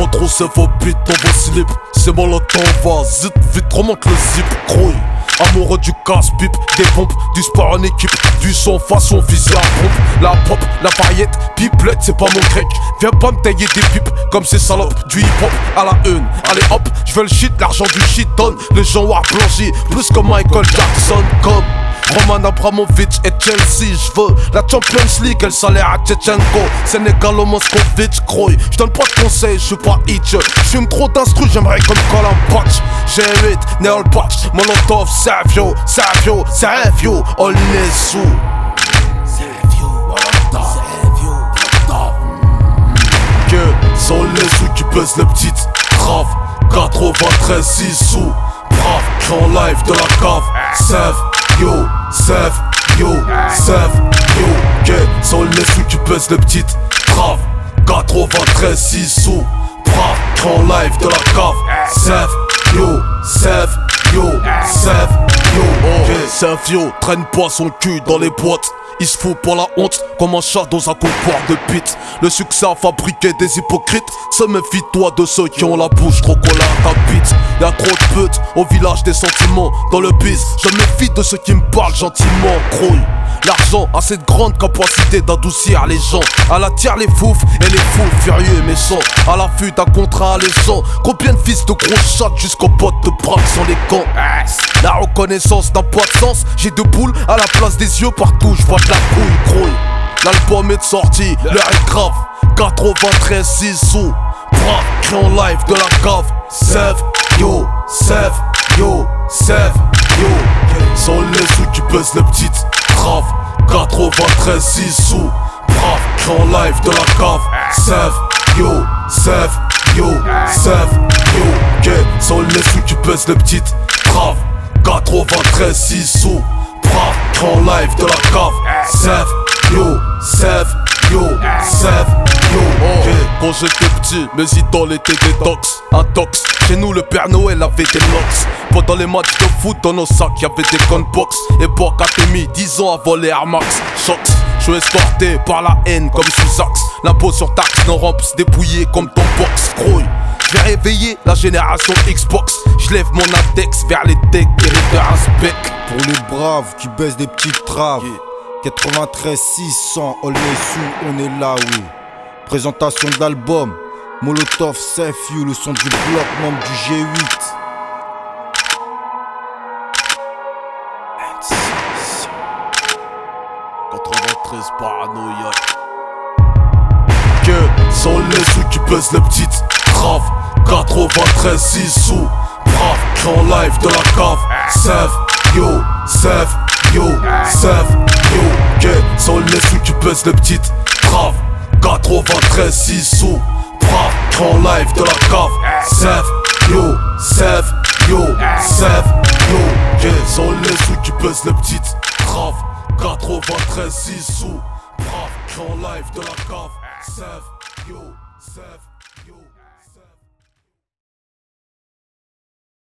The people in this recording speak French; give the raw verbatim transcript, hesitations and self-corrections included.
trop seuf au beat dans vos slips. C'est bon le temps va, zit vite remonte le zip, crouille. Amoureux du casse-pipe, des pompes, du sport en équipe, du son façon fusil à pompe. La pop, la paillette, pipelette, c'est pas mon grec. Viens pas me tailler des pipes comme ces salopes. Du hip-hop à la une, allez hop, je veux le shit, l'argent du shit donne. Les gens ont blanchi, plus que Michael Jackson. Comme Roman Abramovich et Chelsea, j'veux la Champions League, elle salaire à Tchetchenko. Sénégalo Moscovitch, croy. J'donne pas de conseils, j'suis pas itch. J'fume trop d'instru, j'aimerais comme Colin Patch. G huit, Neol Patch, Molotov, Savio, Savio, Savio, all les sous. Savio, Molotov, Savio, Molotov. Que sont les sous qui pèsent les petites graves. quatre-vingt-treize, six sous. Brave, j'en live de la cave. Save, yo, save, yo, save, yo. Que sont les sous qui pèsent les petites graves. quatre-vingt-treize, six sous. Brave, j'en live de la cave. Save, yo, save, yo, save, yo. Ok, save, yo, traîne pas son cul dans les boîtes. Il se fout pour la honte comme un chat dans un comptoir de pite. Le succès a fabriqué des hypocrites. Se méfie-toi de ceux qui ont la bouche trop collée à ta bite. Y'a trop de putes au village des sentiments. Dans le biz, je me méfie de ceux qui me parlent gentiment. Crouille. L'argent a cette grande capacité d'adoucir les gens. Elle attire les foufs et les fous furieux et méchants. À l'affût d'un contrat alléchant. Combien de fils de gros chats jusqu'aux potes de braque sans les camps. La reconnaissance n'a pas de sens. J'ai deux boules à la place des yeux partout. Je vois de la couille, grouille. L'album est sorti, l'heure est grave. quatre-vingt-treize, six sous. Brave, crée en live de la cave. Save, yo, save, yo, save, yo. Sont les sous qui pèsent les petites graves. quatre-vingt-treize, six sous. Brave, crée en live de la cave. Save, yo, save, yo, save, yo. Ok, sont les sous qui pèsent les petites graves. quatre-vingt-treize, six sous. Brave, crée en live de la cave. Save, yo, save, yo, save, yo. Okay. Quand j'étais petit, mes idoles étaient des dogs. Un tox, chez nous le Père Noël avait des locks. Pendant les matchs de foot dans nos sacs y'avait des gunbox. Époque Atémi, dix ans avant les Air Max. Chocs, je suis escorté par la haine comme sous axe. L'impôt sur taxe, nos rampes dépouillées comme ton box. Grouille. Je vais réveiller la génération Xbox. Je lève mon index vers les decks et les un spec. Pour les braves qui baissent des petites traves. Yeah. quatre-vingt-treize six cents, all les sous, on est là, oui. Présentation de l'album, Molotov, Save You, le son du bloc, membre du G huit. quatre-vingt-treize paranoïaque. Que sont les sous qui pèsent les petites graves. quatre-vingt-treize, six sous. Brave, crée en live de la cave. Save, yo, save, yo, save, yo. Que sont les sous qui pèsent les petites graves. quatre-vingt-treize, six sous. Brave, crée en live de la cave. Save, yo, save, yo, save, yo. Que sont les sous qui pèsent les petites graves. quatre-vingt-treize, six sous. Brave, crée en live de la cave. Save, yo, save.